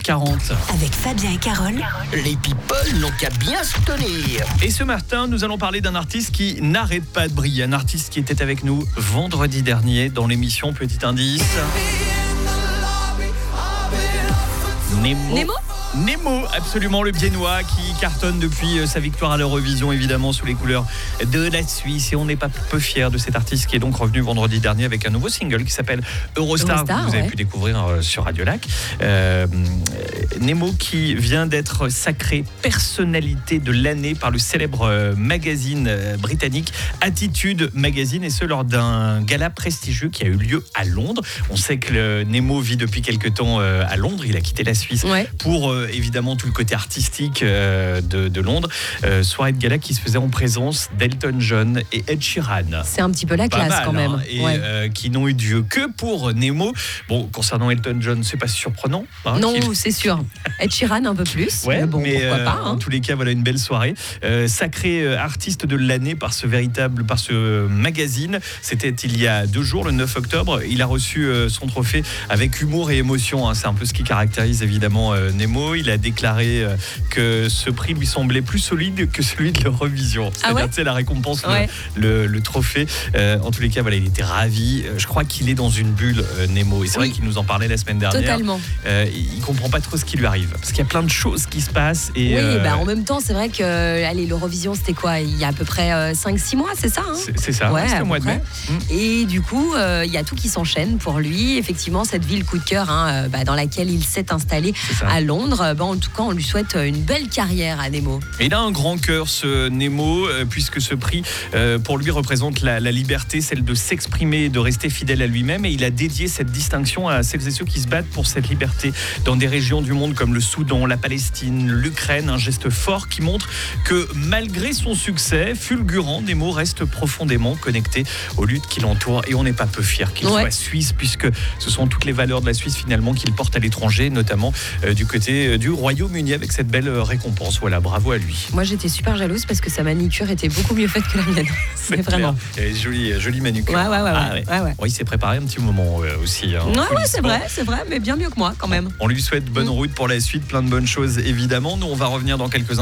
40. Avec Fabien et Carole. Les people n'ont qu'à bien se tenir. Et ce matin, nous allons parler d'un artiste qui n'arrête pas de briller. Un artiste qui était avec nous vendredi dernier dans l'émission Petit Indice. Nemo, absolument, le Biennois qui cartonne depuis sa victoire à l'Eurovision, évidemment sous les couleurs de la Suisse. Et on n'est pas peu fiers de cet artiste qui est donc revenu vendredi dernier avec un nouveau single qui s'appelle Eurostar, que vous avez pu découvrir sur Radio Lac. Nemo qui vient d'être sacré personnalité de l'année par le célèbre magazine britannique Attitude Magazine, et ce lors d'un gala prestigieux qui a eu lieu à Londres. On sait que Nemo vit depuis quelques temps à Londres, il a quitté la Suisse pour évidemment tout le côté artistique de Londres. Soirée de gala qui se faisait en présence d'Elton John et Ed Sheeran. C'est un petit peu la classe quand même. Et qui n'ont eu Dieu que pour Nemo. Bon, concernant Elton John, c'est pas surprenant. Non, c'est sûr. Ed Sheeran un peu plus. Ouais, bon, mais pourquoi pas. En tous les cas, voilà une belle soirée. Sacré artiste de l'année par ce magazine. C'était il y a 2 jours, le 9 octobre. Il a reçu son trophée avec humour et émotion. C'est un peu ce qui caractérise évidemment Nemo. Il a déclaré que ce prix lui semblait plus solide que celui de l'Eurovision. C'est-à-dire la récompense, le trophée. En tous les cas, voilà, il était ravi. Je crois qu'il est dans une bulle, Nemo. Et c'est vrai qu'il nous en parlait la semaine dernière. Totalement. Il comprend pas trop ce qui lui arrive. Parce qu'il y a plein de choses qui se passent. Et en même temps, c'est vrai que l'Eurovision, c'était quoi ? Il y a à peu près 5-6 mois, c'est ça C'est ça, c'était le mois de mai. Et du coup, il y a tout qui s'enchaîne pour lui. Effectivement, cette ville coup de cœur dans laquelle il s'est installé à Londres. En tout cas, on lui souhaite une belle carrière à Nemo. Et il a un grand cœur, ce Nemo, puisque ce prix, pour lui, représente la liberté, celle de s'exprimer, de rester fidèle à lui-même. Et il a dédié cette distinction à celles et ceux qui se battent pour cette liberté dans des régions du monde comme le Soudan, la Palestine, l'Ukraine. Un geste fort qui montre que malgré son succès fulgurant, Nemo reste profondément connecté aux luttes qui l'entourent. Et on n'est pas peu fiers qu'il soit suisse, puisque ce sont toutes les valeurs de la Suisse finalement qu'il porte à l'étranger, notamment du côté du Royaume-Uni, avec cette belle récompense. Voilà, bravo à lui. Moi, j'étais super jalouse parce que sa manicure était beaucoup mieux faite que la mienne. C'est vraiment. Jolie manucure. Ouais. Il s'est préparé un petit moment aussi. C'est vrai, mais bien mieux que moi quand même. On lui souhaite bonne route pour la suite, plein de bonnes choses évidemment. Nous, on va revenir dans quelques instants